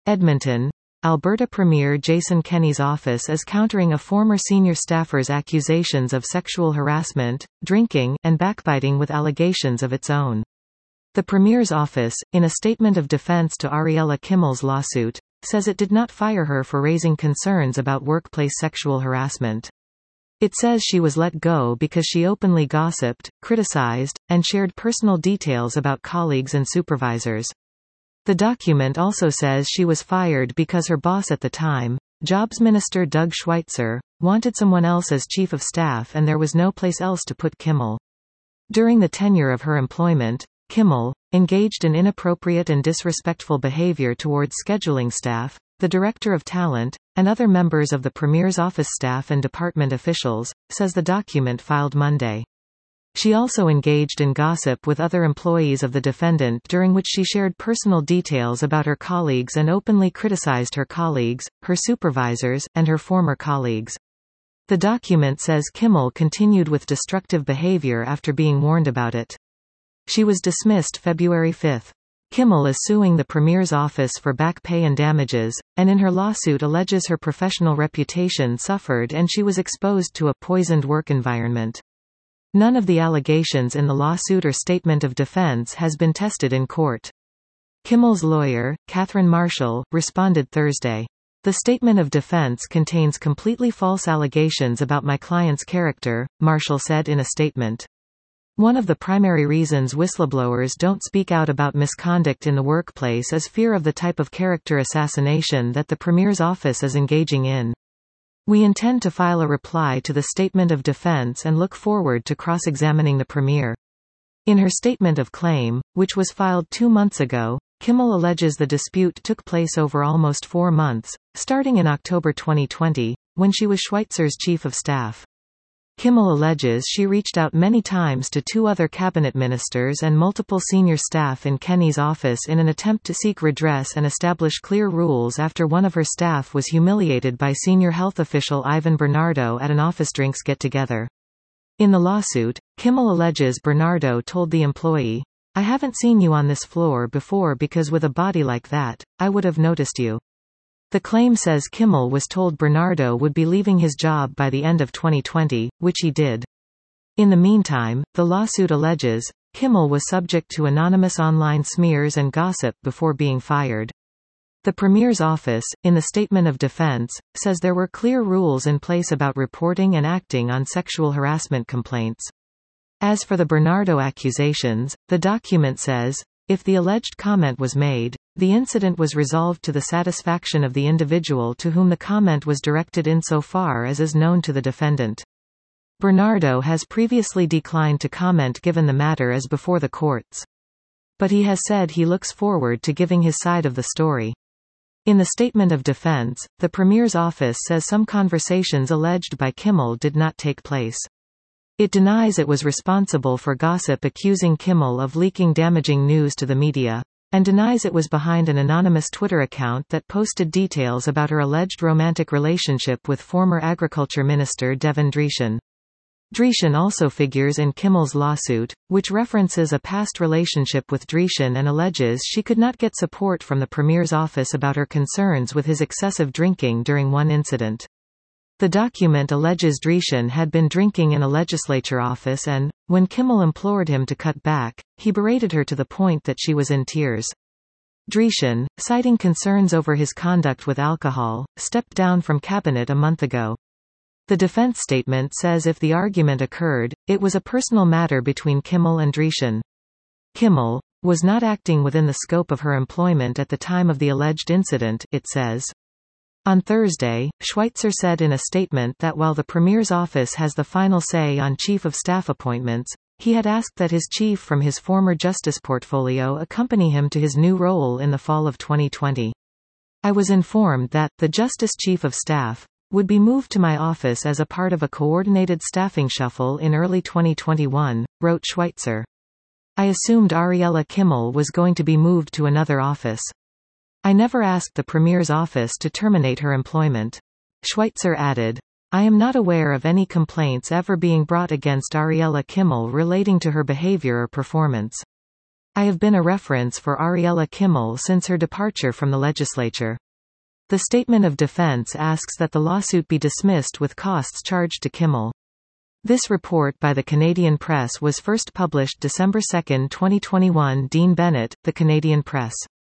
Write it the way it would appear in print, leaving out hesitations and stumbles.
Edmonton. Alberta Premier Jason Kenney's office is countering a former senior staffer's accusations of sexual harassment, drinking, and backbiting with allegations of its own. The Premier's office, in a statement of defense to Ariella Kimmel's lawsuit, says it did not fire her for raising concerns about workplace sexual harassment. It says she was let go because she openly gossiped, criticized, and shared personal details about colleagues and supervisors. The document also says she was fired because her boss at the time, Jobs Minister Doug Schweitzer, wanted someone else as chief of staff and there was no place else to put Kimmel. During the tenure of her employment, Kimmel engaged in inappropriate and disrespectful behavior towards scheduling staff, the Director of Talent, and other members of the Premier's office staff and department officials, says the document filed Monday. She also engaged in gossip with other employees of the defendant during which she shared personal details about her colleagues and openly criticized her colleagues, her supervisors, and her former colleagues. The document says Kimmel continued with destructive behavior after being warned about it. She was dismissed February 5. Kimmel is suing the Premier's office for back pay and damages, and in her lawsuit alleges her professional reputation suffered and she was exposed to a poisoned work environment. None of the allegations in the lawsuit or statement of defense has been tested in court. Kimmel's lawyer, Catherine Marshall, responded Thursday. The statement of defense contains completely false allegations about my client's character, Marshall said in a statement. One of the primary reasons whistleblowers don't speak out about misconduct in the workplace is fear of the type of character assassination that the Premier's office is engaging in. We intend to file a reply to the statement of defense and look forward to cross-examining the Premier. In her statement of claim, which was filed 2 months ago, Kimmel alleges the dispute took place over almost 4 months, starting in October 2020, when she was Schweitzer's chief of staff. Kimmel alleges she reached out many times to 2 other cabinet ministers and multiple senior staff in Kenney's office in an attempt to seek redress and establish clear rules after one of her staff was humiliated by senior health official Ivan Bernardo at an office drinks get-together. In the lawsuit, Kimmel alleges Bernardo told the employee, "I haven't seen you on this floor before because with a body like that, I would have noticed you." The claim says Kimmel was told Bernardo would be leaving his job by the end of 2020, which he did. In the meantime, the lawsuit alleges, Kimmel was subject to anonymous online smears and gossip before being fired. The Premier's office, in the statement of defense, says there were clear rules in place about reporting and acting on sexual harassment complaints. As for the Bernardo accusations, the document says, if the alleged comment was made, the incident was resolved to the satisfaction of the individual to whom the comment was directed insofar as is known to the defendant. Bernardo has previously declined to comment given the matter is before the courts. But he has said he looks forward to giving his side of the story. In the statement of defense, the Premier's office says some conversations alleged by Kimmel did not take place. It denies it was responsible for gossip accusing Kimmel of leaking damaging news to the media, and denies it was behind an anonymous Twitter account that posted details about her alleged romantic relationship with former Agriculture Minister Devin Dreeshen. Dreeshen also figures in Kimmel's lawsuit, which references a past relationship with Dreeshen and alleges she could not get support from the Premier's office about her concerns with his excessive drinking during one incident. The document alleges Dreeshen had been drinking in a legislature office and, when Kimmel implored him to cut back, he berated her to the point that she was in tears. Dreeshen, citing concerns over his conduct with alcohol, stepped down from cabinet a month ago. The defense statement says if the argument occurred, it was a personal matter between Kimmel and Dreeshen. Kimmel was not acting within the scope of her employment at the time of the alleged incident, it says. On Thursday, Schweitzer said in a statement that while the Premier's office has the final say on chief of staff appointments, he had asked that his chief from his former justice portfolio accompany him to his new role in the fall of 2020. I was informed that, the justice chief of staff, would be moved to my office as a part of a coordinated staffing shuffle in early 2021, wrote Schweitzer. I assumed Ariella Kimmel was going to be moved to another office. I never asked the Premier's office to terminate her employment. Schweitzer added, I am not aware of any complaints ever being brought against Ariella Kimmel relating to her behavior or performance. I have been a reference for Ariella Kimmel since her departure from the legislature. The statement of defense asks that the lawsuit be dismissed with costs charged to Kimmel. This report by the Canadian Press was first published December 2, 2021. Dean Bennett, The Canadian Press.